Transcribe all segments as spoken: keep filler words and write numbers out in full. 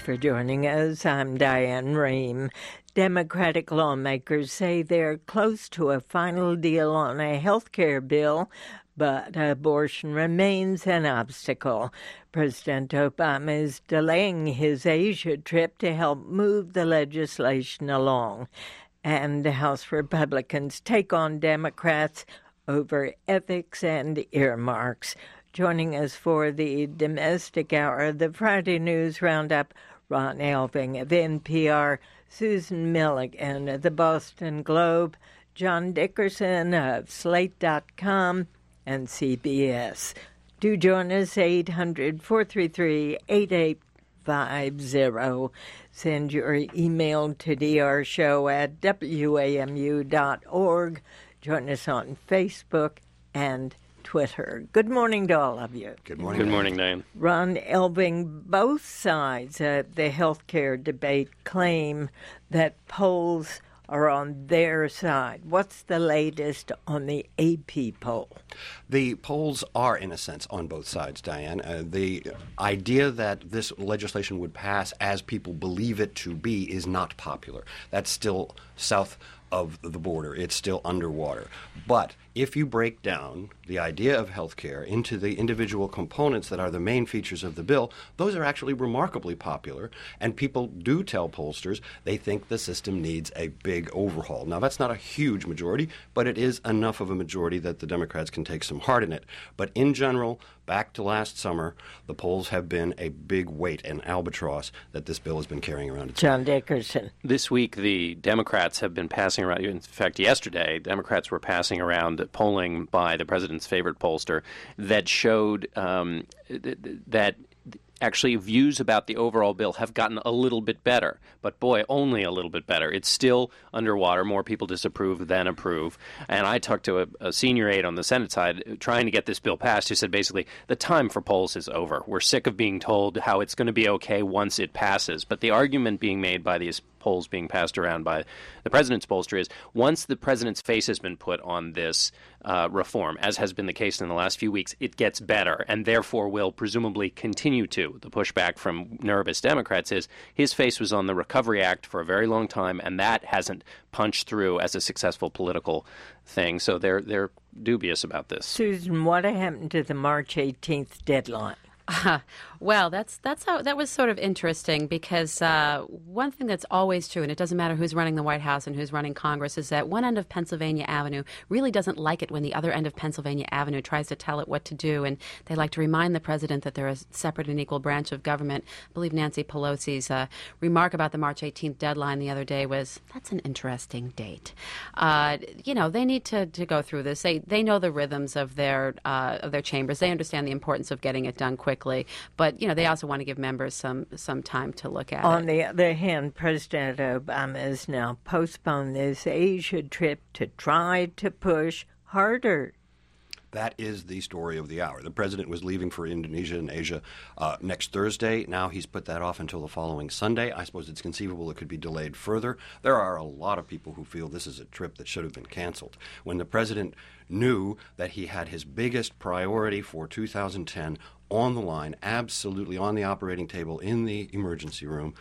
for joining us. I'm Diane Rehm. Democratic lawmakers say they're close to a final deal on a health care bill, but abortion remains an obstacle. President Obama is delaying his Asia trip to help move the legislation along. And House Republicans take on Democrats over ethics and earmarks. Joining us for the Domestic Hour, the Friday News Roundup, Ron Elving of N P R, Susan Milligan of the Boston Globe, John Dickerson of Slate dot com, and C B S. Do join us, eight hundred, four three three, eight eight five zero. Send your email to drshow at w a m u dot org. Join us on Facebook and Twitter. Good morning to all of you. Good morning. Good morning, Diane. Ron Elving, both sides of the healthcare debate claim that polls are on their side. What's the latest on the A P poll? The polls are, in a sense, on both sides, Diane. Uh, the idea that this legislation would pass as people believe it to be is not popular. That's still south of the border. It's still underwater. But if you break down the idea of health care into the individual components that are the main features of the bill, those are actually remarkably popular, and people do tell pollsters they think the system needs a big overhaul. Now, that's not a huge majority, but it is enough of a majority that the Democrats can take some heart in it. But in general, back to last summer, the polls have been a big weight, an albatross that this bill has been carrying around. John Dickerson. This week, the Democrats have been passing around, in fact, yesterday, Democrats were passing around polling by the president's favorite pollster that showed um, th- th- that actually views about the overall bill have gotten a little bit better. But boy, only a little bit better. It's still underwater. More people disapprove than approve. And I talked to a, a senior aide on the Senate side trying to get this bill passed who said basically the time for polls is over. We're sick of being told how it's going to be okay once it passes. But the argument being made by these polls being passed around by the president's pollster is once the president's face has been put on this uh, reform, as has been the case in the last few weeks, it gets better and therefore will presumably continue to. The pushback from nervous Democrats is his face was on the Recovery Act for a very long time, and that hasn't punched through as a successful political thing. So they're they're dubious about this. Susan, what happened to the March eighteenth deadline? Uh, well, that's that's how that was sort of interesting because uh, one thing that's always true, and it doesn't matter who's running the White House and who's running Congress, is that one end of Pennsylvania Avenue really doesn't like it when the other end of Pennsylvania Avenue tries to tell it what to do, and they like to remind the president that they're a separate and equal branch of government. I believe Nancy Pelosi's uh, remark about the March eighteenth deadline the other day was, that's an interesting date. Uh, you know, they need to, to go through this. They they know the rhythms of their uh, of their chambers. They understand the importance of getting it done quickly. Quickly, but you know they also want to give members some some time to look at On it. On the other hand, President Obama has now postponed this Asia trip to try to push harder. That is the story of the hour. The president was leaving for Indonesia and Asia uh, next Thursday. Now he's put that off until the following Sunday. I suppose it's conceivable it could be delayed further. There are a lot of people who feel this is a trip that should have been canceled. When the president knew that he had his biggest priority for two thousand ten on the line, absolutely on the operating table in the emergency room,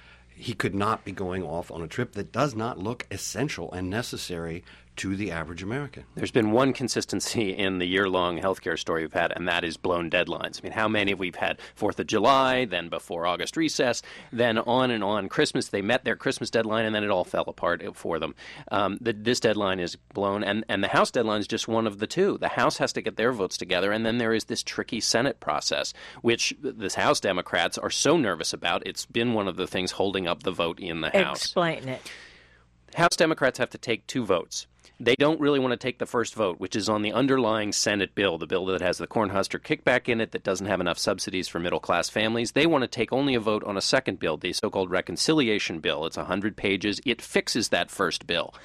he could not be going off on a trip that does not look essential and necessary to the average American. There's been one consistency in the year-long healthcare story we've had, and that is blown deadlines. I mean, how many we've had fourth of July, then before August recess, then on and on. Christmas, they met their Christmas deadline, and then it all fell apart for them. Um, the, this deadline is blown, and, and the House deadline is just one of the two. The House has to get their votes together, and then there is this tricky Senate process, which the House Democrats are so nervous about. It's been one of the things holding up the vote in the House. Explain it. House Democrats have to take two votes. They don't really want to take the first vote, which is on the underlying Senate bill, the bill that has the Cornhusker kickback in it that doesn't have enough subsidies for middle-class families. They want to take only a vote on a second bill, the so-called reconciliation bill. It's one hundred pages. It fixes that first bill.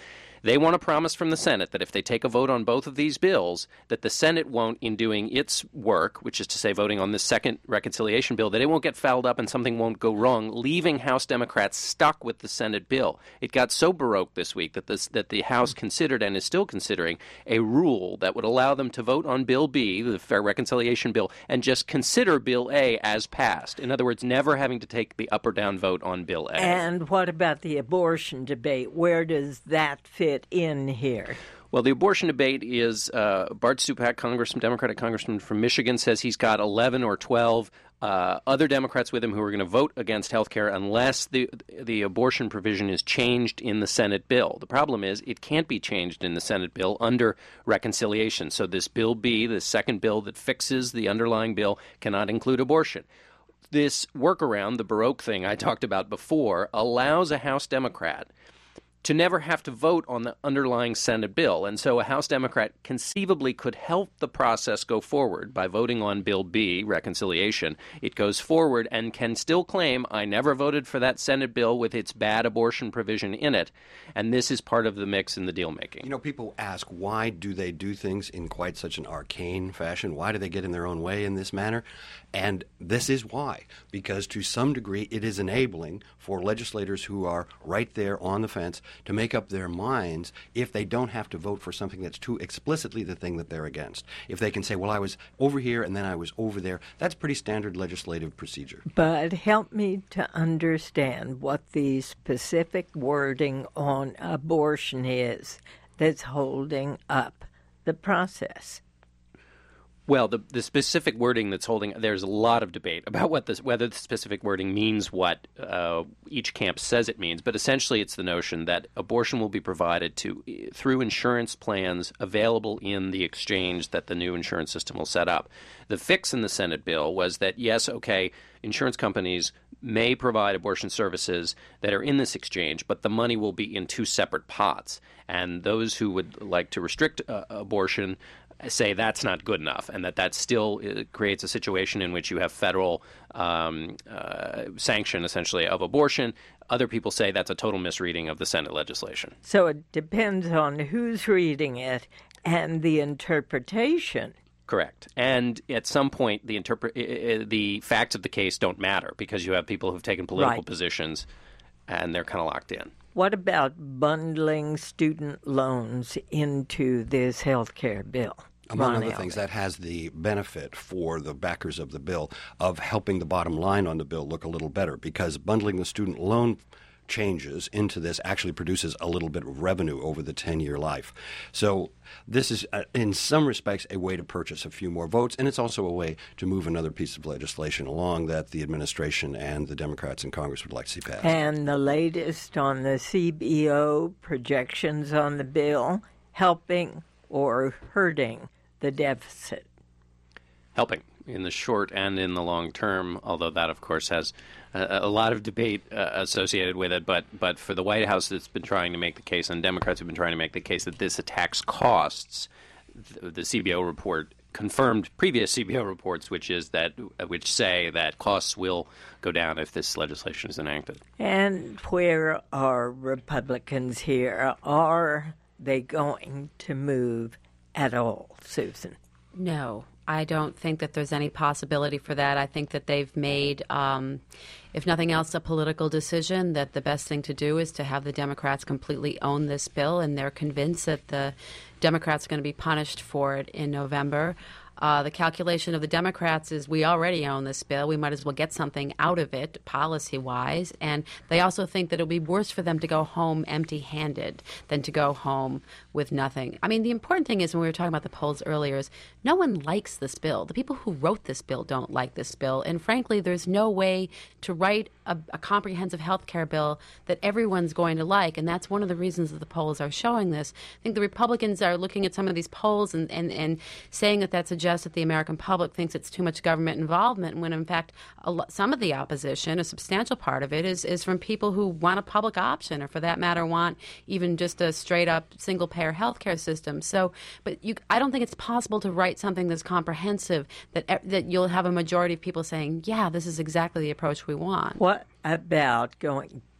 They want a promise from the Senate that if they take a vote on both of these bills, that the Senate won't, in doing its work, which is to say voting on this second reconciliation bill, that it won't get fouled up and something won't go wrong, leaving House Democrats stuck with the Senate bill. It got so baroque this week that, this, that the House considered and is still considering a rule that would allow them to vote on Bill B, the Fair Reconciliation Bill, and just consider Bill A as passed. In other words, never having to take the up or down vote on Bill A. And what about the abortion debate? Where does that fit in here? Well, the abortion debate is uh, Bart Stupak, Congressman, Democratic congressman from Michigan, says he's got eleven or twelve uh, other Democrats with him who are going to vote against health care unless the the abortion provision is changed in the Senate bill. The problem is it can't be changed in the Senate bill under reconciliation. So this Bill B, the second bill that fixes the underlying bill, cannot include abortion. This workaround, the Baroque thing I talked about before, allows a House Democrat to never have to vote on the underlying Senate bill. And so a House Democrat conceivably could help the process go forward by voting on Bill B, reconciliation. It goes forward and can still claim, I never voted for that Senate bill with its bad abortion provision in it. And this is part of the mix in the deal making. You know, people ask, why do they do things in quite such an arcane fashion? Why do they get in their own way in this manner? And this is why. Because to some degree, it is enabling for legislators who are right there on the fence to make up their minds if they don't have to vote for something that's too explicitly the thing that they're against. If they can say, well, I was over here and then I was over there, that's pretty standard legislative procedure. But help me to understand what the specific wording on abortion is that's holding up the process. Well, the the specific wording that's holding, there's a lot of debate about what this, whether the specific wording means what uh, each camp says it means. But essentially, it's the notion that abortion will be provided to through insurance plans available in the exchange that the new insurance system will set up. The fix in the Senate bill was that, yes, okay, insurance companies may provide abortion services that are in this exchange, but the money will be in two separate pots. And those who would like to restrict uh, abortion say that's not good enough, and that that still uh, creates a situation in which you have federal um, uh, sanction, essentially, of abortion. Other people say that's a total misreading of the Senate legislation. So it depends on who's reading it and the interpretation. Correct. And at some point, the interpret uh, the facts of the case don't matter because you have people who've taken political Right. positions, and they're kind of locked in. What about bundling student loans into this health care bill? Among Ron other Elliott. things, that has the benefit for the backers of the bill of helping the bottom line on the bill look a little better, because bundling the student loan changes into this actually produces a little bit of revenue over the ten-year life. So this is, uh, in some respects, a way to purchase a few more votes, and it's also a way to move another piece of legislation along that the administration and the Democrats in Congress would like to see passed. And the latest on the C B O projections on the bill, helping or hurting the deficit? Helping in the short and in the long term, although that, of course, has a, a lot of debate uh, associated with it. But but for the White House that's been trying to make the case, and Democrats have been trying to make the case that this attacks costs, the, the C B O report confirmed previous C B O reports, which is that which say that costs will go down if this legislation is enacted. And where are Republicans here? Are they going to move at all, Susan? No, I don't think that there's any possibility for that. I think that they've made, um, if nothing else, a political decision that the best thing to do is to have the Democrats completely own this bill, and they're convinced that the Democrats are going to be punished for it in November. Uh, the calculation of the Democrats is we already own this bill. We might as well get something out of it policy-wise. And they also think that it would be worse for them to go home empty-handed than to go home with nothing. I mean, the important thing is, when we were talking about the polls earlier, is no one likes this bill. The people who wrote this bill don't like this bill. And frankly, there's no way to write a, a comprehensive health care bill that everyone's going to like. And that's one of the reasons that the polls are showing this. I think the Republicans are looking at some of these polls and, and, and saying that that suggests that the American public thinks it's too much government involvement, when in fact a lo- some of the opposition, a substantial part of it, is, is from people who want a public option, or for that matter want even just a straight-up single-payer health care system. So, but you, I don't think it's possible to write something that's comprehensive that that you'll have a majority of people saying, yeah, this is exactly the approach we want. What about going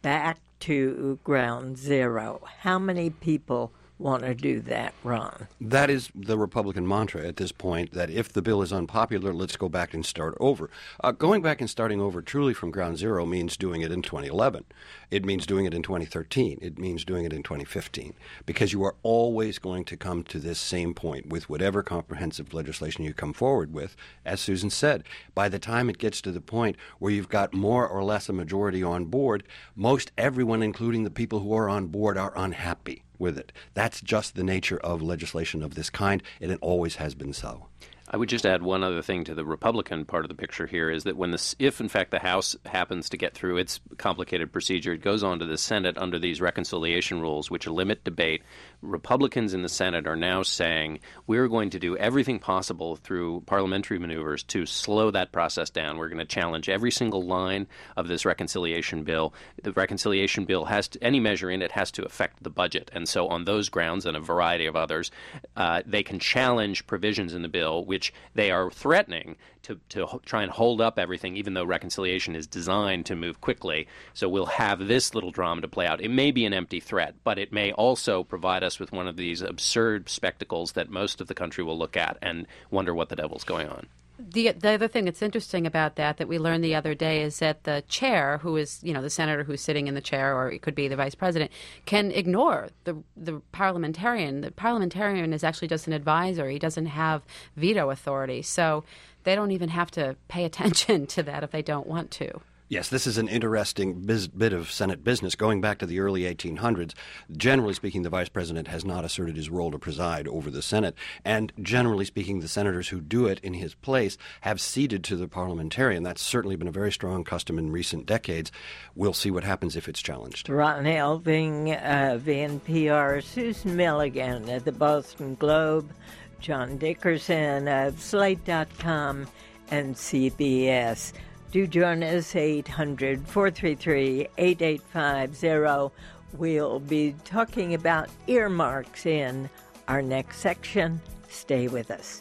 back to ground zero. How many people want to do that, Ron? That is the Republican mantra at this point, that if the bill is unpopular, let's go back and start over. Uh, going back and starting over truly from ground zero means doing it in twenty eleven. It means doing it in twenty thirteen. It means doing it in twenty fifteen. Because you are always going to come to this same point with whatever comprehensive legislation you come forward with. As Susan said, by the time it gets to the point where you've got more or less a majority on board, most everyone, including the people who are on board, are unhappy with it. That's just the nature of legislation of this kind, and it always has been so. I would just add one other thing to the Republican part of the picture here is that when this, if in fact the House happens to get through its complicated procedure, it goes on to the Senate under these reconciliation rules, which limit debate. Republicans in the Senate are now saying we're going to do everything possible through parliamentary maneuvers to slow that process down. We're going to challenge every single line of this reconciliation bill. The reconciliation bill has to, any measure in it has to affect the budget. And so on those grounds and a variety of others, uh, they can challenge provisions in the bill which they are threatening to, to ho- try and hold up everything, even though reconciliation is designed to move quickly. So we'll have this little drama to play out. It may be an empty threat, but it may also provide us with one of these absurd spectacles that most of the country will look at and wonder what the devil's going on. The the other thing that's interesting about that that we learned the other day is that the chair, who is, you know, the senator who's sitting in the chair, or it could be the vice president, can ignore the the parliamentarian. The parliamentarian is actually just an advisor. He doesn't have veto authority. So they don't even have to pay attention to that if they don't want to. Yes, this is an interesting biz- bit of Senate business. Going back to the early eighteen hundreds, generally speaking, the vice president has not asserted his role to preside over the Senate. And generally speaking, the senators who do it in his place have ceded to the parliamentarian. That's certainly been a very strong custom in recent decades. We'll see what happens if it's challenged. Ron Elving of N P R, Susan Milligan at the Boston Globe, John Dickerson of Slate dot com and C B S. Do join us, eight hundred, four three three, eight eight five zero. We'll be talking about earmarks in our next section. Stay with us.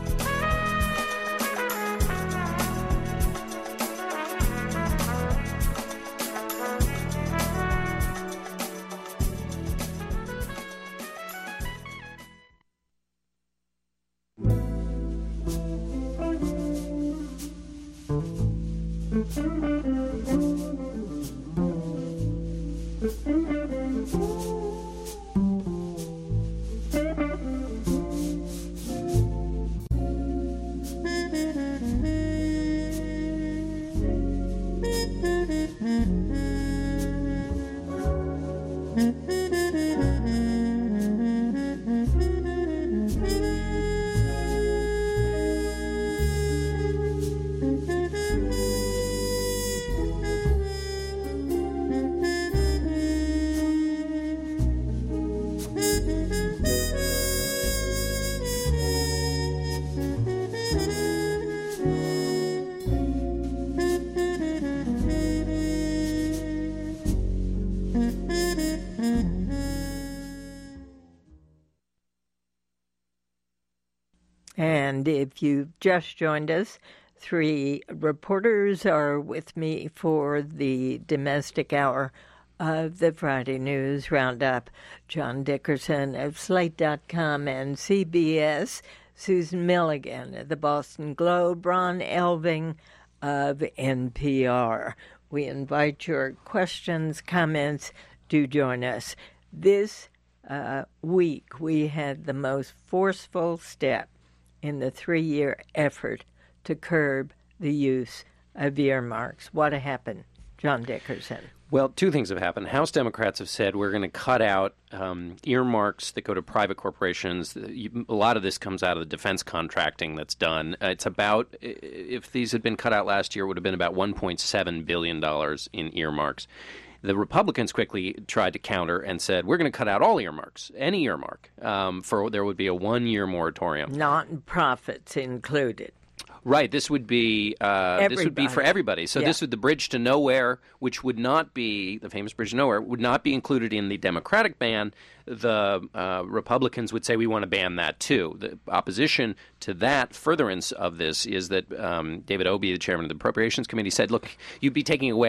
And if you've just joined us, three reporters are with me for the domestic hour of the Friday News Roundup. John Dickerson of Slate dot com and C B S, Susan Milligan of the Boston Globe, Ron Elving of N P R. We invite your questions, comments. Do join us. This uh, week we had the most forceful step in the three-year effort to curb the use of earmarks. What happened, John Dickerson? Well, two things have happened. House Democrats have said we're going to cut out um, earmarks that go to private corporations. A lot of this comes out of the defense contracting that's done. Uh, it's about, if these had been cut out last year, it would have been about one point seven billion dollars in earmarks. The Republicans quickly tried to counter and said, we're going to cut out all earmarks, any earmark, um, for there would be a one-year moratorium. Non-profits included. Right. This would be uh, this would be for everybody. So yeah. This would the bridge to nowhere, which would not be the famous bridge to nowhere, would not be included in the Democratic ban. The uh, Republicans would say we want to ban that too. The opposition to that furtherance of this is that um, David Obey, the chairman of the Appropriations Committee, said, look, you'd be taking away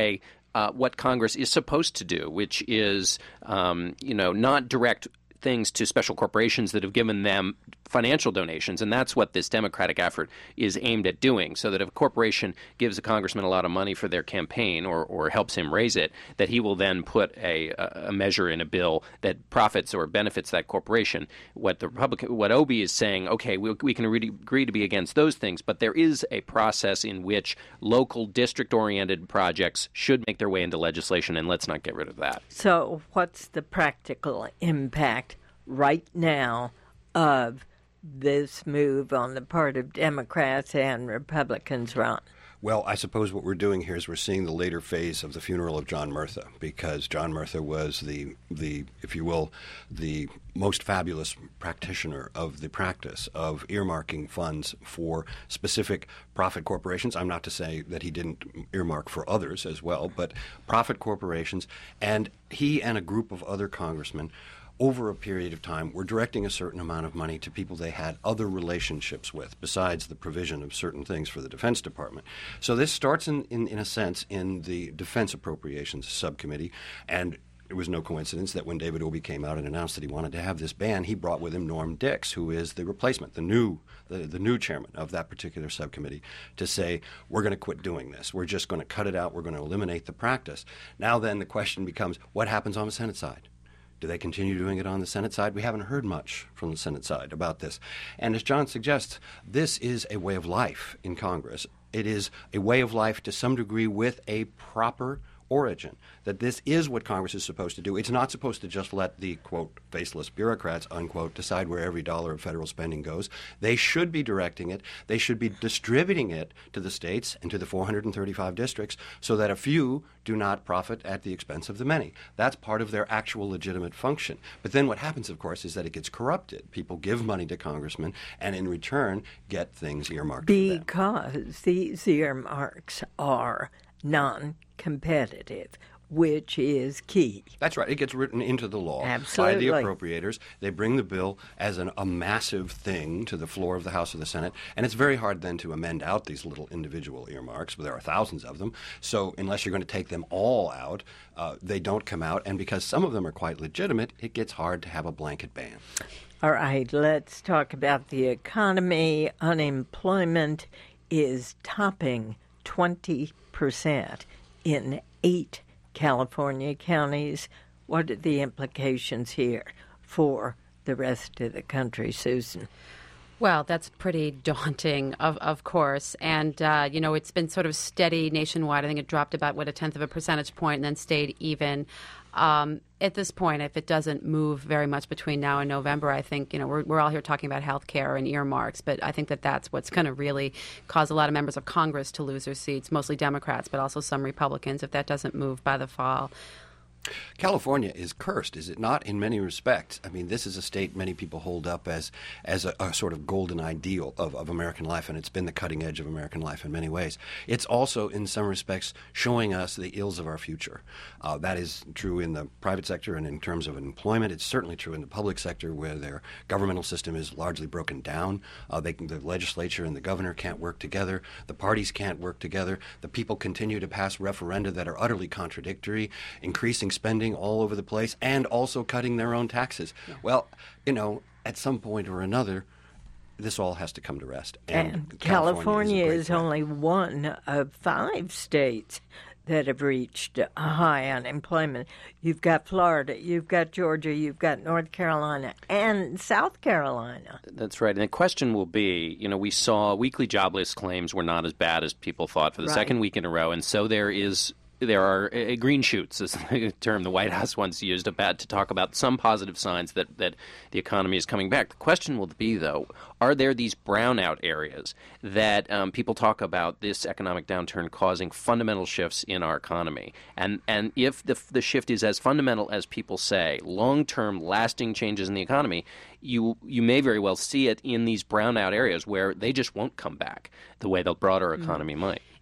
uh, what Congress is supposed to do, which is, um, you know, not direct things to special corporations that have given them financial donations, and that's what this Democratic effort is aimed at doing, so that if a corporation gives a congressman a lot of money for their campaign or, or helps him raise it, that he will then put a, a measure in a bill that profits or benefits that corporation. What the Republican, what Obey is saying, okay, we, we can re- agree to be against those things, but there is a process in which local district-oriented projects should make their way into legislation, and let's not get rid of that. So what's the practical impact right now of this move on the part of Democrats and Republicans, Ron? Well, I suppose what we're doing here is we're seeing the later phase of the funeral of John Murtha, because John Murtha was the, the, if you will, the most fabulous practitioner of the practice of earmarking funds for specific profit corporations. I'm not to say that he didn't earmark for others as well, but profit corporations. And he and a group of other congressmen over a period of time, were directing a certain amount of money to people they had other relationships with, besides the provision of certain things for the Defense Department. So this starts, in, in, in a sense, in the Defense Appropriations Subcommittee, and it was no coincidence that when David Obey came out and announced that he wanted to have this ban, he brought with him Norm Dix, who is the replacement, the new the, the new chairman of that particular subcommittee, to say, we're going to quit doing this. We're just going to cut it out. We're going to eliminate the practice. Now then the question becomes, what happens on the Senate side? Do they continue doing it on the Senate side? We haven't heard much from the Senate side about this. And as John suggests, this is a way of life in Congress. It is a way of life to some degree with a proper origin, that this is what Congress is supposed to do. It's not supposed to just let the, quote, faceless bureaucrats, unquote, decide where every dollar of federal spending goes. They should be directing it. They should be distributing it to the states and to the four hundred thirty-five districts so that a few do not profit at the expense of the many. That's part of their actual legitimate function. But then what happens, of course, is that it gets corrupted. People give money to congressmen and in return get things earmarked for them. Because these earmarks are non-competitive, which is key. That's right. It gets written into the law Absolutely. by the appropriators. They bring the bill as an, a massive thing to the floor of the House or the Senate, and it's very hard then to amend out these little individual earmarks, but there are thousands of them. So unless you're going to take them all out, uh, they don't come out, and because some of them are quite legitimate, it gets hard to have a blanket ban. All right, let's talk about the economy. Unemployment is topping twenty percent in eight California counties. What are the implications here for the rest of the country, Susan? Well, that's pretty daunting, of of course. And, uh, you know, it's been sort of steady nationwide. I think it dropped about, what, a tenth of a percentage point and then stayed even. Um, at this point, if it doesn't move very much between now and November, I think, you know, we're, we're all here talking about health care and earmarks, but I think that that's what's going to really cause a lot of members of Congress to lose their seats, mostly Democrats, but also some Republicans, if that doesn't move by the fall. California is cursed, is it not, in many respects? I mean, this is a state many people hold up as as a, a sort of golden ideal of, of American life, and it's been the cutting edge of American life in many ways. It's also, in some respects, showing us the ills of our future. Uh, that is true in the private sector and in terms of employment. It's certainly true in the public sector, where their governmental system is largely broken down. Uh, they can, the legislature and the governor can't work together. The parties can't work together. The people continue to pass referenda that are utterly contradictory, increasing spending all over the place, and also cutting their own taxes. Yeah. Well, you know, at some point or another, this all has to come to rest. And, and California, California is, is only one of five states that have reached high unemployment. You've got Florida, you've got Georgia, you've got North Carolina, and South Carolina. That's right. And the question will be, you know, we saw weekly jobless claims were not as bad as people thought for the right. second week in a row, and so there is There are uh, green shoots, is the term the White House once used about to talk about some positive signs that, that the economy is coming back. The question will be, though, are there these brownout areas that um, people talk about this economic downturn causing fundamental shifts in our economy? And and if the, the shift is as fundamental as people say, long-term, lasting changes in the economy, you you may very well see it in these brownout areas where they just won't come back the way the broader economy mm. might.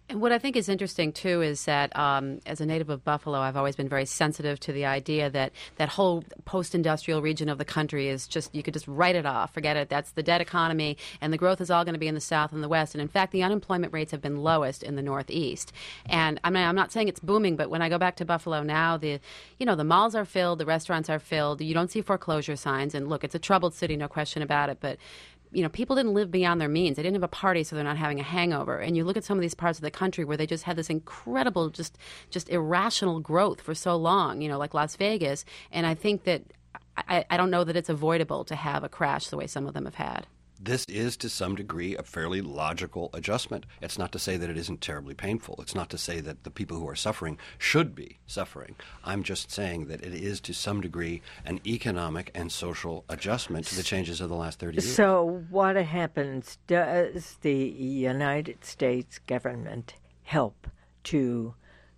And what I think is interesting, too, is that um, as a native of Buffalo, I've always been very sensitive to the idea that that whole post-industrial region of the country is just, you could just write it off, forget it, that's the dead economy, and the growth is all going to be in the South and the West. And in fact, the unemployment rates have been lowest in the Northeast. And I mean, I'm not saying it's booming, but when I go back to Buffalo now, the, you know, the malls are filled, the restaurants are filled, you don't see foreclosure signs. And look, it's a troubled city, no question about it, but you know, people didn't live beyond their means. They didn't have a party, so they're not having a hangover. And you look at some of these parts of the country where they just had this incredible, just just irrational growth for so long, you know, like Las Vegas. And I think that I, I don't know that it's avoidable to have a crash the way some of them have had. This is, to some degree, a fairly logical adjustment. It's not to say that it isn't terribly painful. It's not to say that the people who are suffering should be suffering. I'm just saying that it is, to some degree, an economic and social adjustment to the changes of the last thirty years. So what happens? Does the United States government help to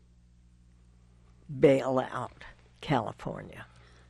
bail out California?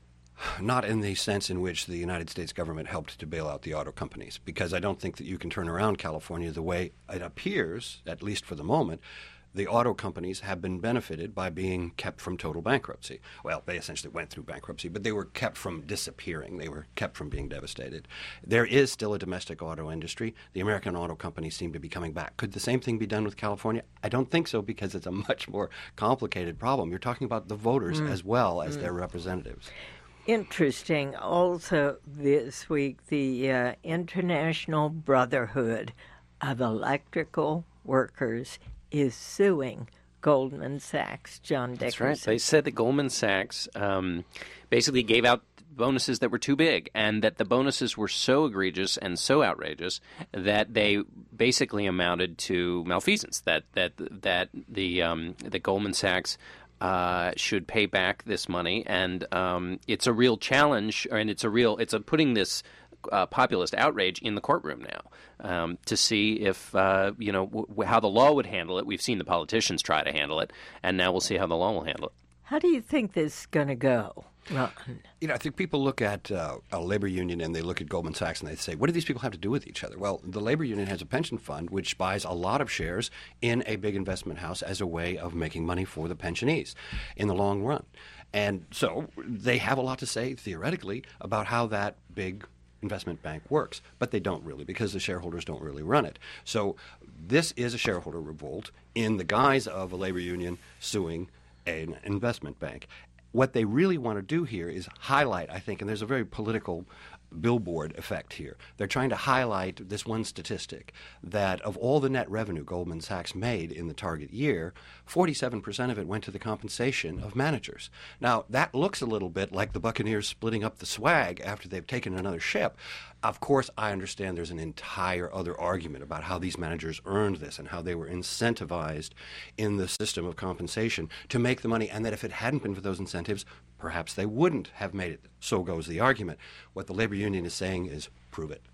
Not in the sense in which the United States government helped to bail out the auto companies, because I don't think that you can turn around California the way it appears, at least for the moment. The auto companies have been benefited by being kept from total bankruptcy. Well, they essentially went through bankruptcy, but they were kept from disappearing. They were kept from being devastated. There is still a domestic auto industry. The American auto companies seem to be coming back. Could the same thing be done with California? I don't think so, because it's a much more complicated problem. You're talking about the voters mm. as well as mm. their representatives. Interesting. Also this week, the uh, International Brotherhood of Electrical Workers is suing Goldman Sachs. John Dickerson. That's right. They said that Goldman Sachs um, basically gave out bonuses that were too big, and that the bonuses were so egregious and so outrageous that they basically amounted to malfeasance. That that that the um, that Goldman Sachs Uh, should pay back this money, and um, it's a real challenge, and it's a real it's a putting this uh, populist outrage in the courtroom now um, to see if uh, you know w- how the law would handle it. We've seen the politicians try to handle it, and now we'll see how the law will handle it. How do you think this is going to go, Ron? You know, I think people look at uh, a labor union and they look at Goldman Sachs and they say, what do these people have to do with each other? Well, the labor union has a pension fund which buys a lot of shares in a big investment house as a way of making money for the pensionees in the long run. And so they have a lot to say, theoretically, about how that big investment bank works, but they don't really, because the shareholders don't really run it. So this is a shareholder revolt in the guise of a labor union suing an investment bank. What they really want to do here is highlight, I think, and there's a very political billboard effect here. They're trying to highlight this one statistic, that of all the net revenue Goldman Sachs made in the target year, forty-seven percent of it went to the compensation of managers. Now, that looks a little bit like the Buccaneers splitting up the swag after they've taken another ship. Of course, I understand there's an entire other argument about how these managers earned this and how they were incentivized in the system of compensation to make the money, and that if it hadn't been for those incentives, perhaps they wouldn't have made it. So goes the argument. What the labor union is saying is, prove it.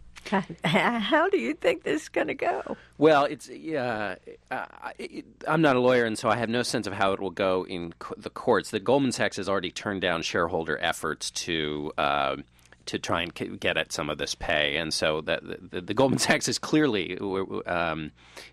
How do you think this is going to go? Well, it's uh, uh, it, I'm not a lawyer, and so I have no sense of how it will go in co- the courts. The Goldman Sachs has already turned down shareholder efforts to uh, to try and c- get at some of this pay, and so that the, the Goldman Sachs has clearly um,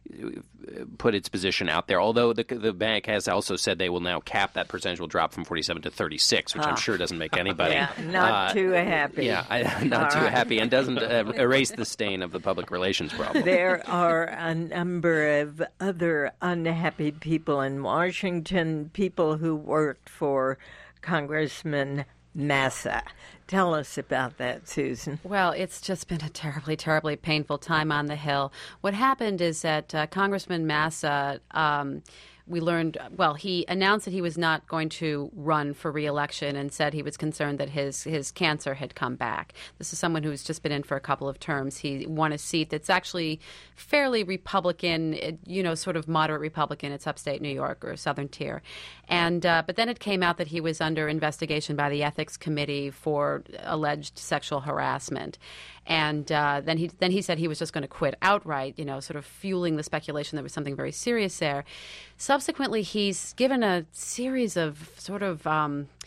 put its position out there. Although the the bank has also said they will now cap that percentage will drop from forty-seven to thirty-six, which ah. I'm sure doesn't make anybody yeah, not uh, too happy. Yeah, I, not All too right. happy, and doesn't uh, erase the stain of the public relations problem. There are a number of other unhappy people in Washington, people who worked for Congressman Massa. Tell us about that, Susan. Well, it's just been a terribly, terribly painful time on the Hill. What happened is that uh, Congressman Massa, um, we learned, well, he announced that he was not going to run for re-election and said he was concerned that his, his cancer had come back. This is someone who's just been in for a couple of terms. He won a seat that's actually fairly Republican, you know, sort of moderate Republican. It's upstate New York or Southern Tier. And uh, but then it came out that he was under investigation by the Ethics Committee for alleged sexual harassment. And uh, then he then he said he was just going to quit outright, you know, sort of fueling the speculation there was something very serious there. Subsequently, he's given a series of sort of um,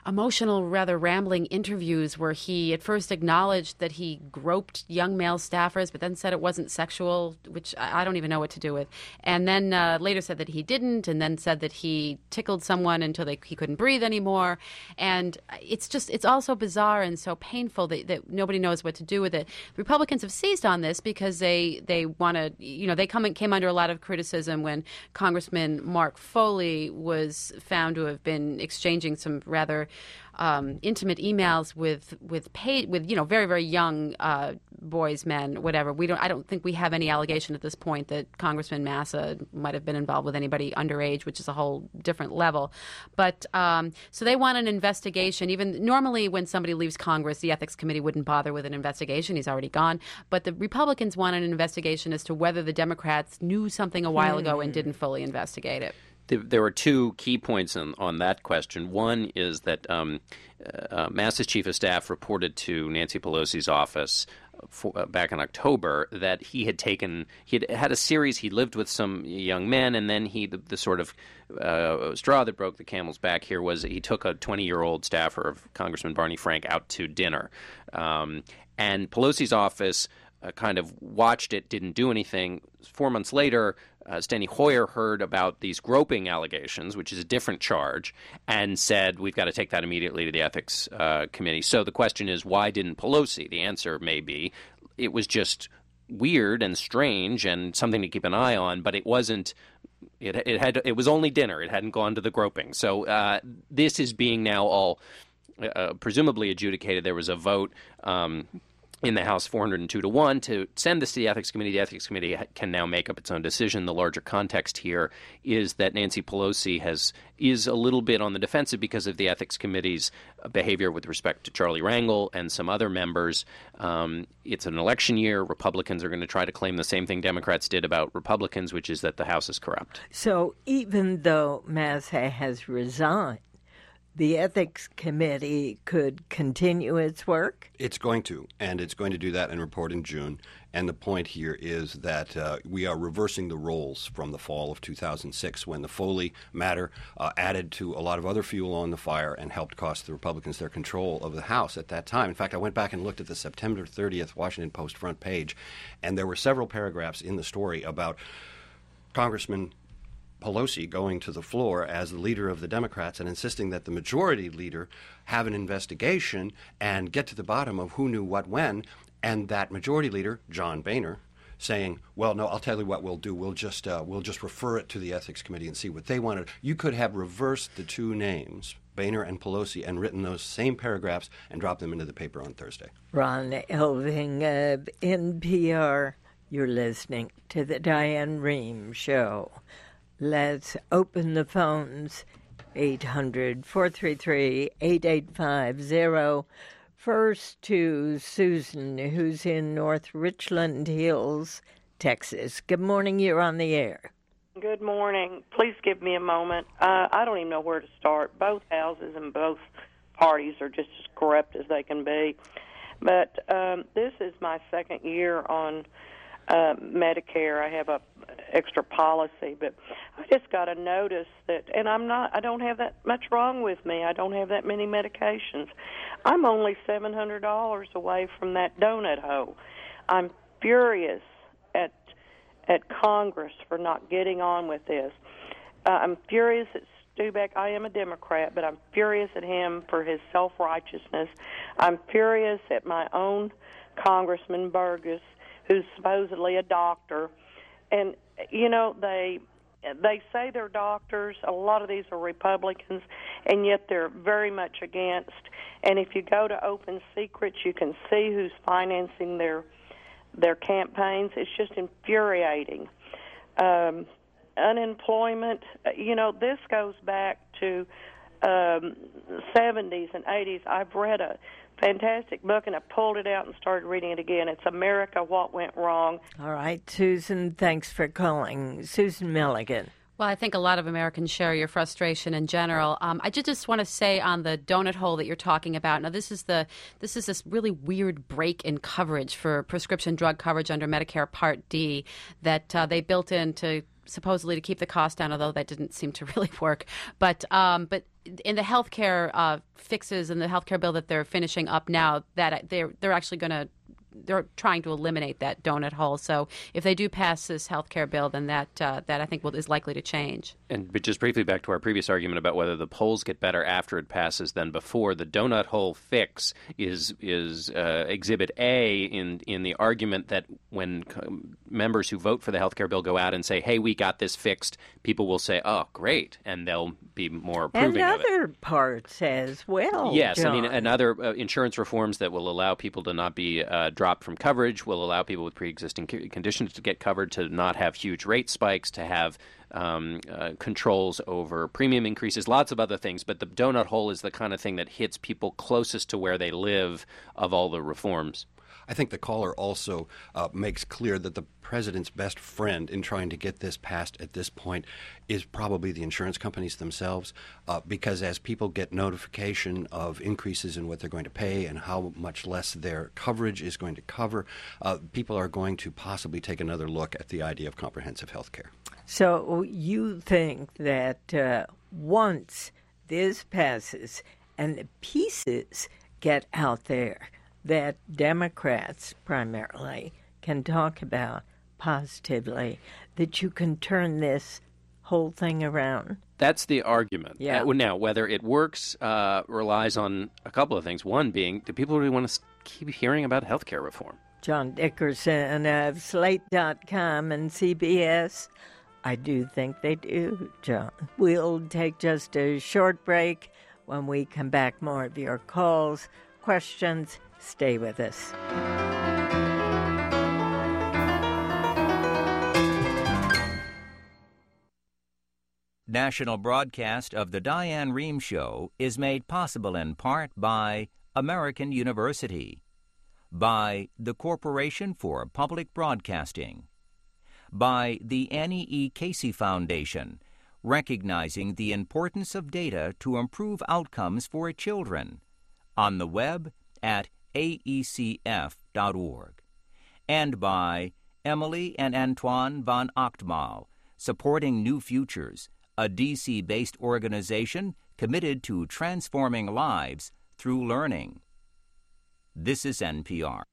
emotional, rather rambling interviews where he at first acknowledged that he groped young male staffers, but then said it wasn't sexual, which I, I don't even know what to do with. And then uh, later said that he didn't, and then said that he tickled someone until they, he couldn't breathe anymore. And it's just, it's all so bizarre and so painful that, that nobody knows what to do with it. The Republicans have seized on this because they, they want to, you know, they come and came under a lot of criticism when Congressman Mark Foley was found to have been exchanging some rather um, intimate emails with with pay, with you know very very young uh, boys, men, whatever. We don't. I don't think we have any allegation at this point that Congressman Massa might have been involved with anybody underage, which is a whole different level. But um, so they want an investigation. Even normally, when somebody leaves Congress, the Ethics Committee wouldn't bother with an investigation. He's already gone. But the Republicans want an investigation as to whether the Democrats knew something a while ago and didn't fully investigate it. There were two key points on, on that question. One is that um, uh, Massa's chief of staff reported to Nancy Pelosi's office for, uh, back in October that he had taken he had had a series. He lived with some young men, and then he the, the sort of uh, straw that broke the camel's back here was that he took a twenty-year-old staffer of Congressman Barney Frank out to dinner, um, and Pelosi's office Uh, kind of watched it, didn't do anything. Four months later, uh, Steny Hoyer heard about these groping allegations, which is a different charge, and said, we've got to take that immediately to the Ethics uh, Committee. So the question is, why didn't Pelosi? The answer may be it was just weird and strange and something to keep an eye on, but it wasn't it, it had it was only dinner. It hadn't gone to the groping. So uh, this is being now all uh, presumably adjudicated. There was a vote um in the House four hundred two to one to send this to the Ethics Committee. The Ethics Committee can now make up its own decision. The larger context here is that Nancy Pelosi has is a little bit on the defensive because of the Ethics Committee's behavior with respect to Charlie Rangel and some other members. Um, it's an election year. Republicans are going to try to claim the same thing Democrats did about Republicans, which is that the House is corrupt. So even though Massa has resigned, the Ethics Committee could continue its work? It's going to, and it's going to do that and report in June. And the point here is that uh, we are reversing the roles from the fall of two thousand six when the Foley matter uh, added to a lot of other fuel on the fire and helped cost the Republicans their control of the House at that time. In fact, I went back and looked at the September thirtieth Washington Post front page, and there were several paragraphs in the story about Congressman Pelosi going to the floor as the leader of the Democrats and insisting that the majority leader have an investigation and get to the bottom of who knew what when, and that majority leader, John Boehner, saying, well, no, I'll tell you what we'll do. We'll just uh, we'll just refer it to the Ethics Committee and see what they wanted. You could have reversed the two names, Boehner and Pelosi, and written those same paragraphs and dropped them into the paper on Thursday. Ron Elving of N P R, you're listening to the Diane Rehm Show. Let's open the phones, eight hundred, four three three, eight eight five zero. First to Susan, who's in North Richland Hills, Texas. Good morning, you're on the air. Good morning. Please give me a moment. Uh, I don't even know where to start. Both houses and both parties are just as corrupt as they can be. But um, this is my second year on uh, Medicare. I have a extra policy, but I just got a notice that, and I'm not, I don't have that much wrong with me. I don't have that many medications. I'm only seven hundred dollars away from that donut hole. I'm furious at at Congress for not getting on with this. Uh, I'm furious at Stubeck. I am a Democrat, but I'm furious at him for his self-righteousness. I'm furious at my own Congressman Burgess, who's supposedly a doctor. And, you know, they they say they're doctors. A lot of these are Republicans, and yet they're very much against. And if you go to Open Secrets, you can see who's financing their their campaigns. It's just infuriating. Um, unemployment, you know, this goes back to um, seventies and eighties. I've read a fantastic book, and I pulled it out and started reading it again. It's America, What Went Wrong. All right, Susan, thanks for calling. Susan Milligan. Well, I think a lot of Americans share your frustration in general. Um, I just, just want to say on the donut hole that you're talking about. Now, this is the this is this really weird break in coverage for prescription drug coverage under Medicare Part D that uh, they built in to supposedly to keep the cost down, although that didn't seem to really work. But um, but in the healthcare uh, fixes and the healthcare bill that they're finishing up now, that they're they're actually going to they're trying to eliminate that donut hole. So if they do pass this health care bill, then that uh, that I think will, is likely to change. And but just briefly back to our previous argument about whether the polls get better after it passes than before, the donut hole fix is is uh, Exhibit A in in the argument that when members who vote for the health care bill go out and say, "Hey, we got this fixed," people will say, "Oh, great," and they'll be more approving and of it. other parts as well. Yes, John. I mean, and other uh, insurance reforms that will allow people to not be uh, dropped from coverage, will allow people with pre-existing conditions to get covered, to not have huge rate spikes, to have um, uh, controls over premium increases, lots of other things. But the donut hole is the kind of thing that hits people closest to where they live of all the reforms. I think the caller also uh, makes clear that the president's best friend in trying to get this passed at this point is probably the insurance companies themselves, uh, because as people get notification of increases in what they're going to pay and how much less their coverage is going to cover, uh, people are going to possibly take another look at the idea of comprehensive health care. So you think that uh, once this passes and the pieces get out there, that Democrats primarily can talk about positively, that you can turn this whole thing around? That's the argument. Yeah. Uh, now, whether it works uh, relies on a couple of things. One being, do people really want to keep hearing about health care reform? John Dickerson of Slate dot com and C B S. I do think they do, John. We'll take just a short break. When we come back, more of your calls, questions. Stay with us. National broadcast of the Diane Rehm Show is made possible in part by American University, by the Corporation for Public Broadcasting, by the Annie E. Casey Foundation, recognizing the importance of data to improve outcomes for children, on the web at A E C F dot org, and by Emily and Antoine von Ochtmal, supporting New Futures, a D C-based organization committed to transforming lives through learning. This is N P R.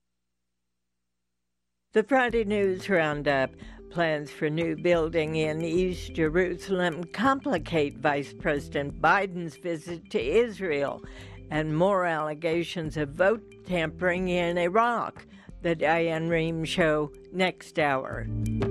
The Friday News Roundup. Plans for new building in East Jerusalem complicate Vice President Biden's visit to Israel, and more allegations of vote tampering in Iraq. The Diane Rehm Show next hour.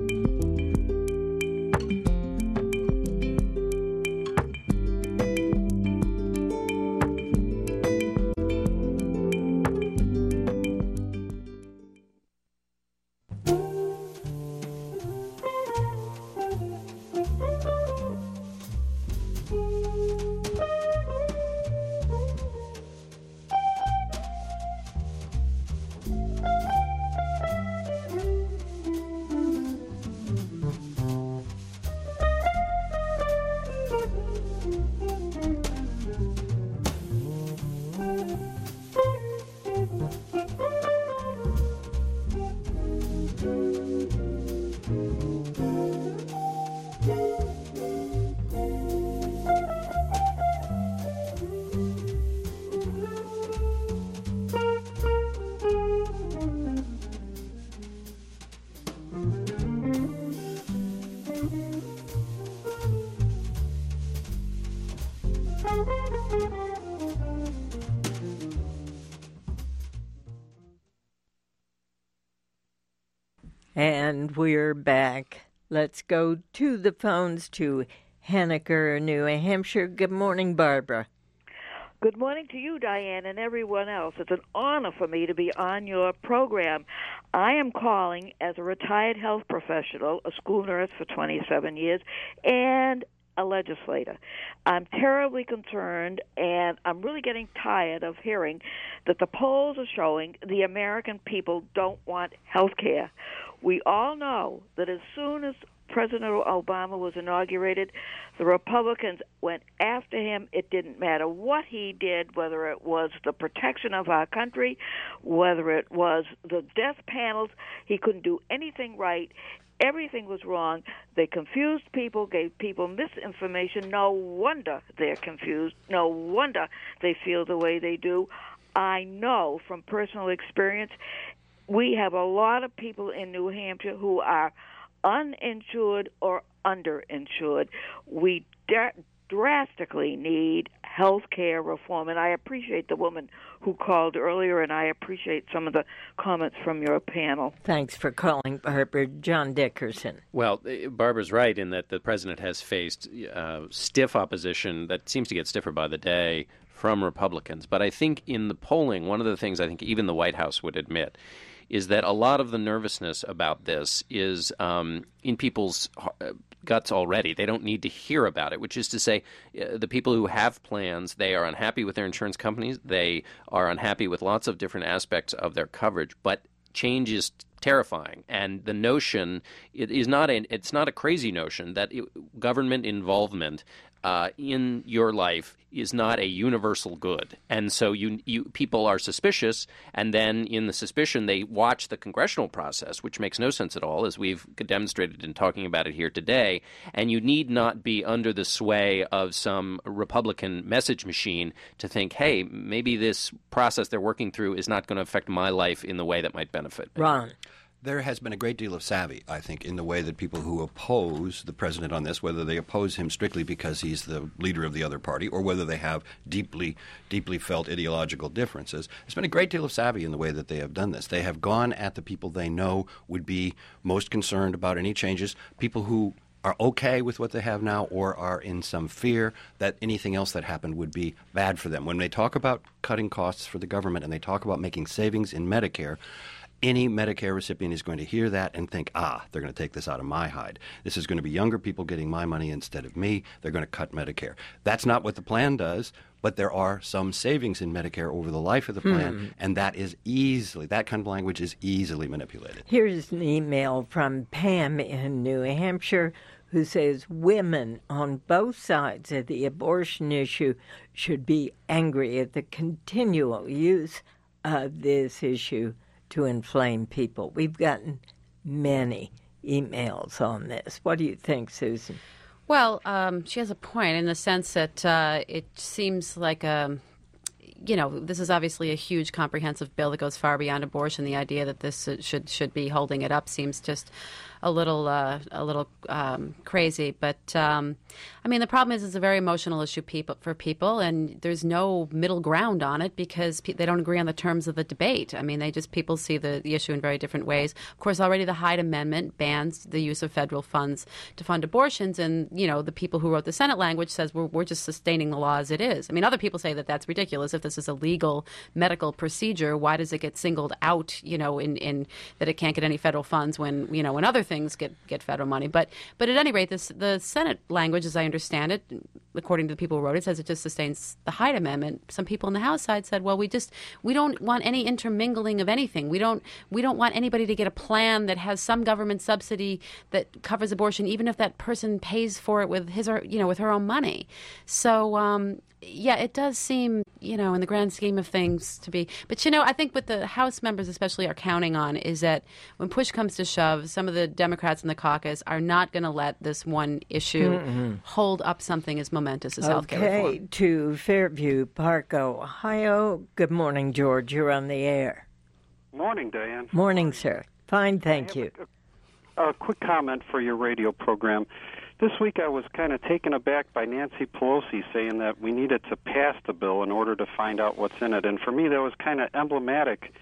And we're back. Let's go to the phones to Henniker, New Hampshire. Good morning, Barbara. Good morning to you, Diane, and everyone else. It's an honor for me to be on your program. I am calling as a retired health professional, a school nurse for twenty-seven years, and a legislator. I'm terribly concerned, and I'm really getting tired of hearing that the polls are showing the American people don't want health care. We all know that as soon as President Obama was inaugurated, the Republicans went after him. It didn't matter what he did, whether it was the protection of our country, whether it was the death panels. He couldn't do anything right. Everything was wrong. They confused people, gave people misinformation. No wonder they're confused. No wonder they feel the way they do. I know from personal experience, we have a lot of people in New Hampshire who are uninsured or underinsured. We dr- drastically need health care reform, and I appreciate the woman who called earlier, and I appreciate some of the comments from your panel. Thanks for calling, Barbara. John Dickerson. Well, Barbara's right in that the president has faced uh, stiff opposition that seems to get stiffer by the day from Republicans. But I think in the polling, one of the things I think even the White House would admit is that a lot of the nervousness about this is um, in people's guts already. They don't need to hear about it, which is to say uh, the people who have plans, they are unhappy with their insurance companies. They are unhappy with lots of different aspects of their coverage, but change is terrifying. And the notion it is not a, it's not a crazy notion that it, government involvement Uh, in your life is not a universal good. And so you, you people are suspicious, and then in the suspicion they watch the congressional process, which makes no sense at all, as we've demonstrated in talking about it here today. And you need not be under the sway of some Republican message machine to think, hey, maybe this process they're working through is not going to affect my life in the way that might benefit me. Ron. There has been a great deal of savvy, I think, in the way that people who oppose the president on this, whether they oppose him strictly because he's the leader of the other party or whether they have deeply, deeply felt ideological differences, there's been a great deal of savvy in the way that they have done this. They have gone at the people they know would be most concerned about any changes, people who are okay with what they have now or are in some fear that anything else that happened would be bad for them. When they talk about cutting costs for the government and they talk about making savings in Medicare, any Medicare recipient is going to hear that and think, ah, they're going to take this out of my hide. This is going to be younger people getting my money instead of me. They're going to cut Medicare. That's not what the plan does, but there are some savings in Medicare over the life of the plan, hmm. and that is easily, that kind of language is easily manipulated. Here's an email from Pam in New Hampshire who says women on both sides of the abortion issue should be angry at the continual use of this issue to inflame people. We've gotten many emails on this. What do you think, Susan? Well, um, she has a point in the sense that uh, it seems like a, you know, this is obviously a huge comprehensive bill that goes far beyond abortion. The idea that this should should be holding it up seems just a little uh, a little um, crazy. But um, I mean, the problem is it's a very emotional issue people, for people, and there's no middle ground on it because pe- they don't agree on the terms of the debate. I mean, they just people see the, the issue in very different ways. Of course, already the Hyde Amendment bans the use of federal funds to fund abortions, and you know the people who wrote the Senate language says we're we're just sustaining the law as it is. I mean, other people say that that's ridiculous. If this is a legal medical procedure, why does it get singled out? You know, in, in that it can't get any federal funds when you know when other things get, get federal money. But but at any rate, this the Senate language, as I understand it, according to the people who wrote it, says it just sustains the Hyde Amendment. Some people on the House side said, well, we just we don't want any intermingling of anything. We don't we don't want anybody to get a plan that has some government subsidy that covers abortion, even if that person pays for it with his or you know with her own money. So. Um, Yeah, it does seem, you know, in the grand scheme of things to be. But, you know, I think what the House members especially are counting on is that when push comes to shove, some of the Democrats in the caucus are not going to let this one issue mm-hmm. hold up something as momentous as okay, health care reform. Okay, to Fairview Park, Ohio. Good morning, George. You're on the air. Morning, Diane. Morning, sir. Fine, thank you. A, a quick comment for your radio program. This week I was kind of taken aback by Nancy Pelosi saying that we needed to pass the bill in order to find out what's in it. And for me, that was kind of emblematic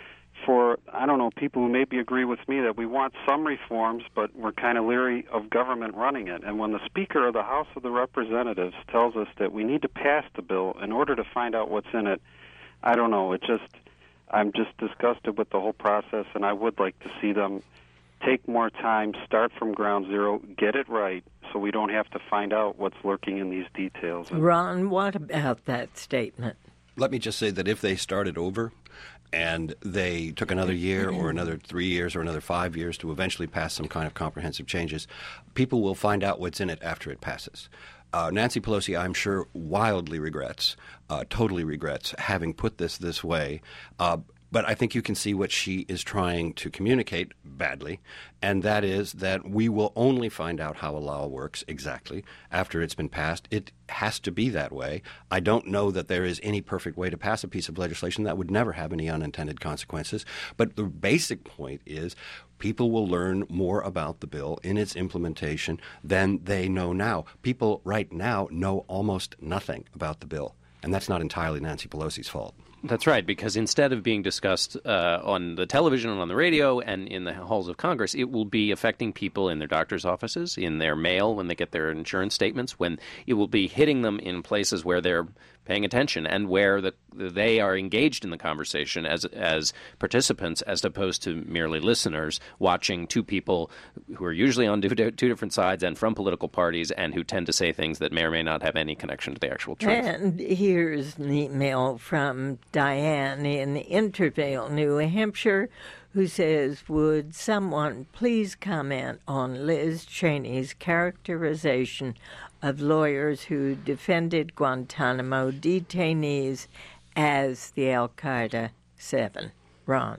for, I don't know, people who maybe agree with me that we want some reforms, but we're kind of leery of government running it. And when the Speaker of the House of the Representatives tells us that we need to pass the bill in order to find out what's in it, I don't know. It just, I'm just disgusted with the whole process, and I would like to see them take more time, start from ground zero, get it right, so we don't have to find out what's lurking in these details. Ron, what about that statement? Let me just say that if they started over and they took another year or another three years or another five years to eventually pass some kind of comprehensive changes, people will find out what's in it after it passes. Uh, Nancy Pelosi, I'm sure, wildly regrets, uh, totally regrets having put this this way. Uh, But I think you can see what she is trying to communicate badly, and that is that we will only find out how a law works exactly after it's been passed. It has to be that way. I don't know that there is any perfect way to pass a piece of legislation that would never have any unintended consequences. But the basic point is people will learn more about the bill in its implementation than they know now. People right now know almost nothing about the bill, and that's not entirely Nancy Pelosi's fault. That's right, because instead of being discussed uh, on the television and on the radio and in the halls of Congress, it will be affecting people in their doctor's offices, in their mail when they get their insurance statements, when it will be hitting them in places where they're paying attention and where the, they are engaged in the conversation as as participants as opposed to merely listeners watching two people who are usually on two, two different sides and from political parties and who tend to say things that may or may not have any connection to the actual truth. And here's an email from Diane in Intervale, New Hampshire, who says, would someone please comment on Liz Cheney's characterization of lawyers who defended Guantanamo detainees as the Al-Qaeda Seven? Ron.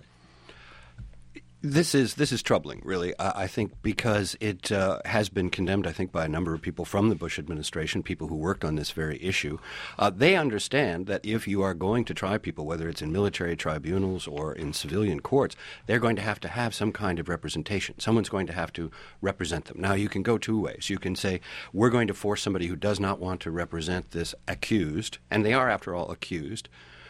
This is this is troubling, really, I, I think, because it uh, has been condemned, I think, by a number of people from the Bush administration, people who worked on this very issue. Uh, they understand that if you are going to try people, whether it's in military tribunals or in civilian courts, they're going to have to have some kind of representation. Someone's going to have to represent them. Now, you can go two ways. You can say, we're going to force somebody who does not want to represent this accused, and they are, after all, accused,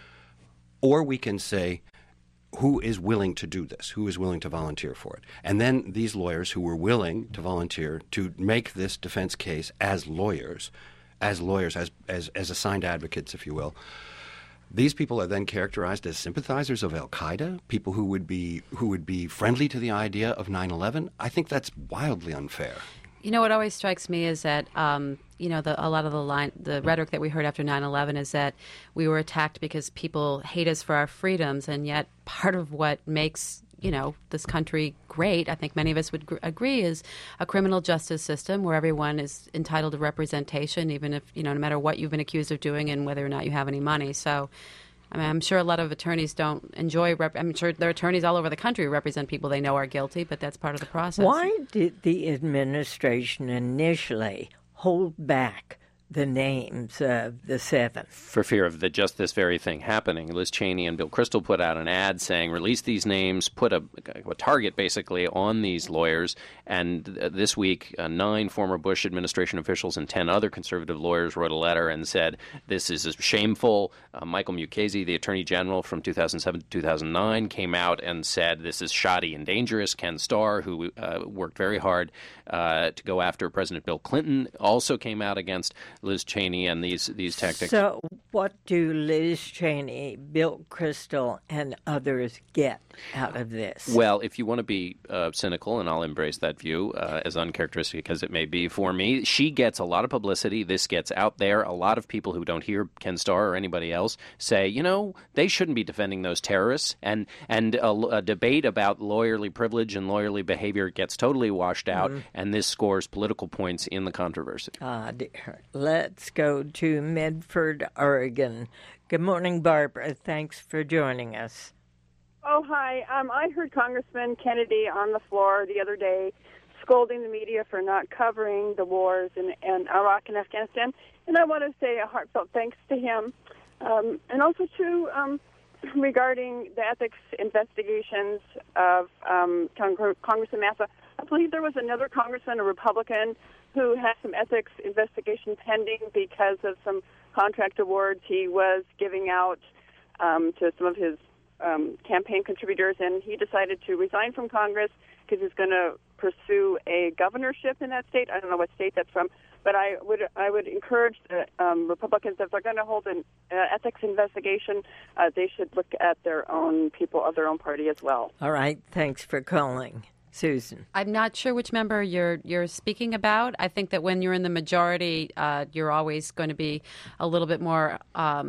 or we can say, who is willing to do this? Who is willing to volunteer for it? And then these lawyers who were willing to volunteer to make this defense case as lawyers, as lawyers, as, as, as assigned advocates, if you will, these people are then characterized as sympathizers of Al-Qaeda, people who would be who would be friendly to the idea of nine eleven. I think that's wildly unfair. You know, what always strikes me is that, um, you know, the, a lot of the line, the rhetoric that we heard after nine eleven is that we were attacked because people hate us for our freedoms, and yet part of what makes, you know, this country great, I think many of us would gr- agree, is a criminal justice system where everyone is entitled to representation, even if, you know, no matter what you've been accused of doing and whether or not you have any money. So, I mean, I'm sure a lot of attorneys don't enjoy, rep- I'm sure there are attorneys all over the country who represent people they know are guilty, but that's part of the process. Why did the administration initially hold back the names of the seven? For fear of the, just this very thing happening. Liz Cheney and Bill Kristol put out an ad saying, release these names, put a, a target basically on these lawyers. And uh, this week, uh, nine former Bush administration officials and ten other conservative lawyers wrote a letter and said, this is shameful. Uh, Michael Mukasey, the attorney general from two thousand seven to two thousand nine, came out and said, this is shoddy and dangerous. Ken Starr, who uh, worked very hard uh, to go after President Bill Clinton, also came out against Liz Cheney and these these tactics. So what do Liz Cheney, Bill Kristol, and others get out of this? Well, if you want to be uh, cynical, and I'll embrace that view, uh, as uncharacteristic as it may be for me, she gets a lot of publicity. This gets out there. A lot of people who don't hear Ken Starr or anybody else say, you know, they shouldn't be defending those terrorists. And, and a, a debate about lawyerly privilege and lawyerly behavior gets totally washed out, mm-hmm. and this scores political points in the controversy. Ah, dear. Let's go to Medford, Oregon. Good morning, Barbara. Thanks for joining us. Oh, hi. Um, I heard Congressman Kennedy on the floor the other day scolding the media for not covering the wars in, in Iraq and Afghanistan, and I want to say a heartfelt thanks to him. Um, and also, too, um, regarding the ethics investigations of um, Cong- Congressman Massa, I believe there was another congressman, a Republican, who had some ethics investigation pending because of some contract awards he was giving out um, to some of his um, campaign contributors, and he decided to resign from Congress because he's going to pursue a governorship in that state. I don't know what state that's from, but I would I would encourage the um, Republicans, if they're going to hold an uh, ethics investigation, uh, they should look at their own people of their own party as well. All right. Thanks for calling. Susan. I'm not sure which member you're you're speaking about. I think that when you're in the majority, uh, you're always going to be a little bit more um,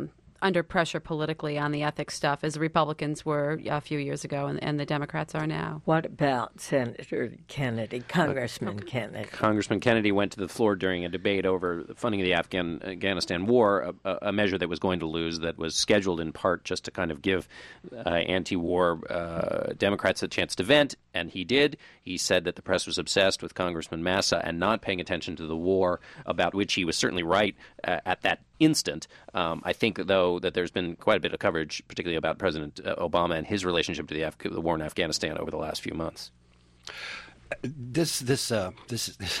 under pressure politically on the ethics stuff, as the Republicans were a few years ago and, and the Democrats are now. What about Senator Kennedy, Congressman uh, Kennedy? Congressman Kennedy went to the floor during a debate over the funding of the Afghan Afghanistan war, a, a measure that was going to lose, that was scheduled in part just to kind of give uh, anti-war uh, Democrats a chance to vent, and he did. He said that the press was obsessed with Congressman Massa and not paying attention to the war, about which he was certainly right uh, at that instant. Um, I think, though, that there's been quite a bit of coverage, particularly about President Obama and his relationship to the, Af- the war in Afghanistan over the last few months. This this uh, this this,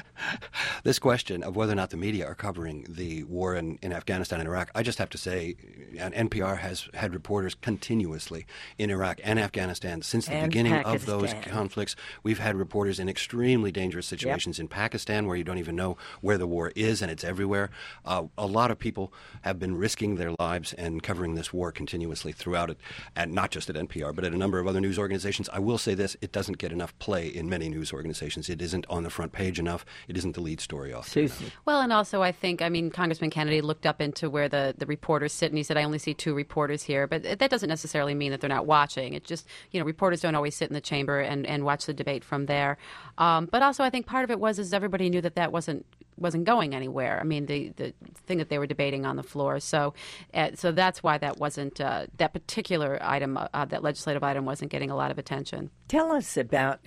this question of whether or not the media are covering the war in, in Afghanistan and Iraq, I just have to say, N P R has had reporters continuously in Iraq and Afghanistan since the and beginning Pakistan. of those conflicts. We've had reporters in extremely dangerous situations yep. in Pakistan, where you don't even know where the war is, and it's everywhere. Uh, a lot of people have been risking their lives and covering this war continuously throughout it, and not just at N P R, but at a number of other news organizations. I will say this: it doesn't get enough play in many news organizations. It isn't on the front page enough. It isn't the lead story often enough. Well, and also I think, I mean, Congressman Kennedy looked up into where the, the reporters sit, and he said, I only see two reporters here. But that doesn't necessarily mean that they're not watching. It's just, you know, reporters don't always sit in the chamber and, and watch the debate from there. Um, but also I think part of it was is everybody knew that that wasn't wasn't going anywhere. I mean, the, the thing that they were debating on the floor. So uh, so that's why that wasn't, uh, that particular item, uh, that legislative item wasn't getting a lot of attention. Tell us about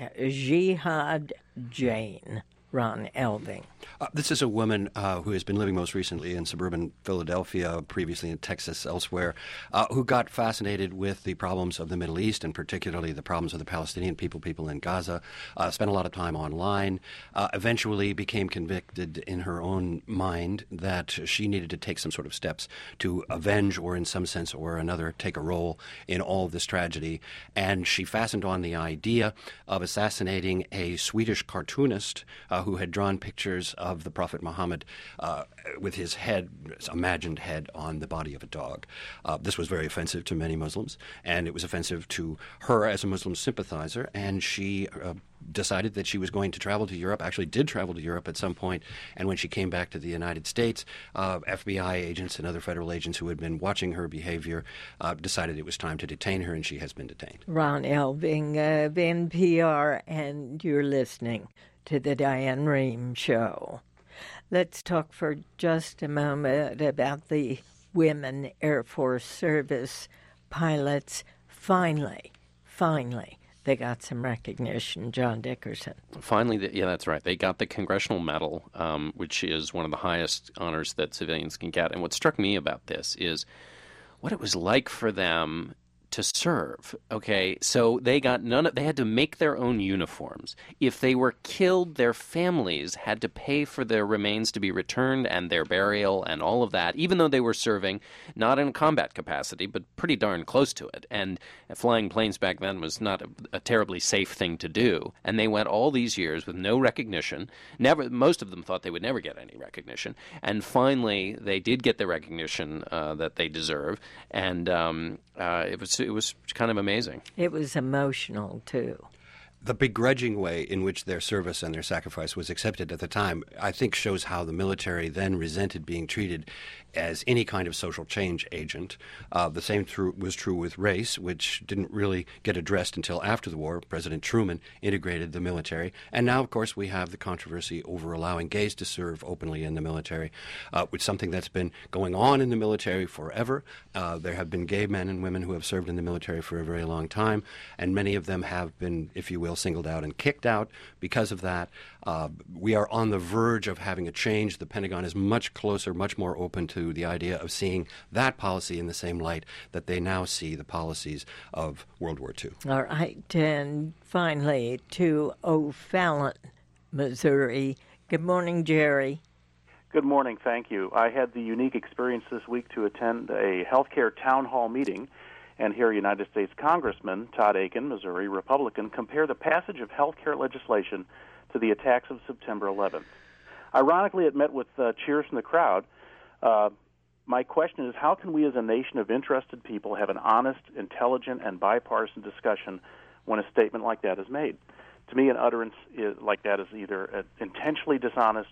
Jihad Jane, Ron Elving. Uh, this is a woman uh, who has been living most recently in suburban Philadelphia, previously in Texas, elsewhere, uh, who got fascinated with the problems of the Middle East, and particularly the problems of the Palestinian people, people in Gaza, uh, spent a lot of time online, uh, eventually became convicted in her own mind that she needed to take some sort of steps to avenge, or in some sense or another, take a role in all of this tragedy. And she fastened on the idea of assassinating a Swedish cartoonist uh, who had drawn pictures of the Prophet Muhammad uh, with his head, his imagined head, on the body of a dog. Uh, this was very offensive to many Muslims, and it was offensive to her as a Muslim sympathizer, and she uh, decided that she was going to travel to Europe, actually did travel to Europe at some point, and when she came back to the United States, uh, F B I agents and other federal agents who had been watching her behavior uh, decided it was time to detain her, and she has been detained. Ron Elving of N P R, and you're listening to the Diane Rehm Show. Let's talk for just a moment about the women Air Force Service pilots. Finally, finally, they got some recognition. John Dickerson. Finally, the, yeah, that's right. They got the Congressional Medal, um, which is one of the highest honors that civilians can get. And what struck me about this is what it was like for them to serve. Okay, so they got none of, they had to make their own uniforms. If they were killed, their families had to pay for their remains to be returned and their burial and all of that, even though they were serving not in combat capacity, but pretty darn close to it. And flying planes back then was not a, a terribly safe thing to do. And they went all these years with no recognition. Never, most of them thought they would never get any recognition. And finally, they did get the recognition uh, that they deserve. And um, uh, it was it was kind of amazing. It was emotional, too. The begrudging way in which their service and their sacrifice was accepted at the time, I think, shows how the military then resented being treated as any kind of social change agent. Uh, the same true, was true with race, which didn't really get addressed until after the war. President Truman integrated the military. And now, of course, we have the controversy over allowing gays to serve openly in the military, uh, which is something that's been going on in the military forever. Uh, there have been gay men and women who have served in the military for a very long time, and many of them have been, if you will, singled out and kicked out because of that. Uh, we are on the verge of having a change. The Pentagon is much closer, much more open to the idea of seeing that policy in the same light that they now see the policies of World War Two. All right, and finally to O'Fallon, Missouri. Good morning, Jerry. Good morning, thank you. I had the unique experience this week to attend a healthcare town hall meeting and hear United States Congressman Todd Akin, Missouri Republican, compare the passage of healthcare legislation to the attacks of September eleventh. Ironically, it met with uh, cheers from the crowd. Uh, my question is, how can we as a nation of interested people have an honest, intelligent, and bipartisan discussion when a statement like that is made? To me, an utterance is, like that is either uh, intentionally dishonest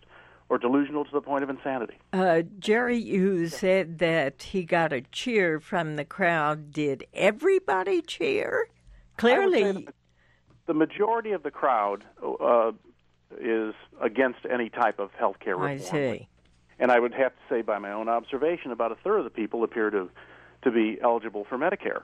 or delusional to the point of insanity. Uh, Jerry, you said that he got a cheer from the crowd. Did everybody cheer? Clearly. The, the majority of the crowd uh, is against any type of health care reform. I see. And I would have to say, by my own observation, about a third of the people appear to, to be eligible for Medicare.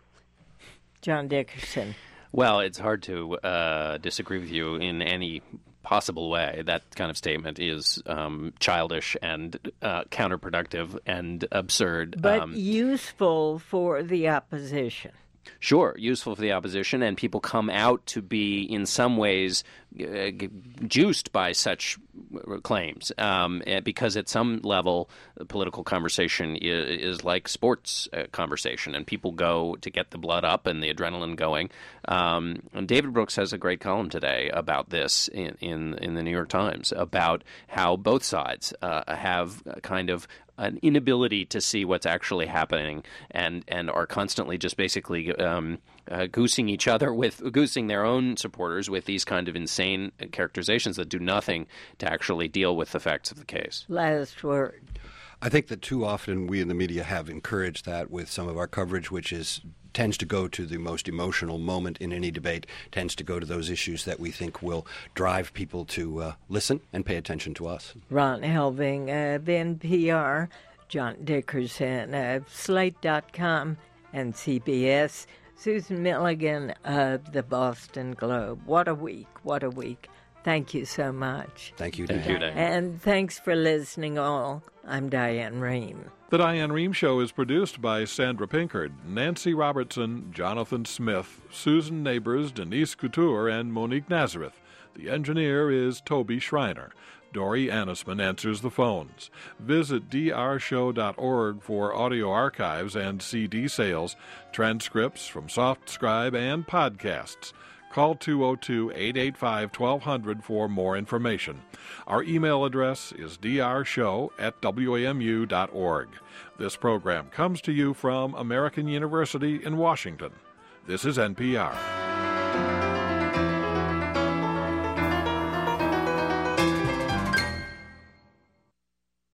John Dickerson. Well, it's hard to uh, disagree with you in any possible way. That kind of statement is um, childish and uh, counterproductive and absurd. But um, useful for the opposition. Sure, useful for the opposition, and people come out to be, in some ways, uh, juiced by such claims, um, because at some level, the political conversation is, is like sports uh, conversation, and people go to get the blood up and the adrenaline going. Um, and David Brooks has a great column today about this in, in, in the New York Times, about how both sides uh, have kind of an inability to see what's actually happening, and, and are constantly just basically um, uh, goosing each other with goosing their own supporters with these kind of insane characterizations that do nothing to actually deal with the facts of the case. Last word. I think that too often we in the media have encouraged that with some of our coverage, which is tends to go to the most emotional moment in any debate, tends to go to those issues that we think will drive people to uh, listen and pay attention to us. Ron Helving of N P R, John Dickerson of Slate dot com and C B S, Susan Milligan of the Boston Globe. What a week, what a week. Thank you so much. Thank you, Thank Diane. you, Diane. And thanks for listening all. I'm Diane Rehm. The Diane Rehm Show is produced by Sandra Pinkard, Nancy Robertson, Jonathan Smith, Susan Neighbors, Denise Couture, and Monique Nazareth. The engineer is Toby Schreiner. Dory Annisman answers the phones. Visit d r show dot org for audio archives and C D sales, transcripts from SoftScribe, and podcasts. Call two oh two, eight eight five, one two zero zero for more information. Our email address is d r show at w a m u dot org. This program comes to you from American University in Washington. This is N P R.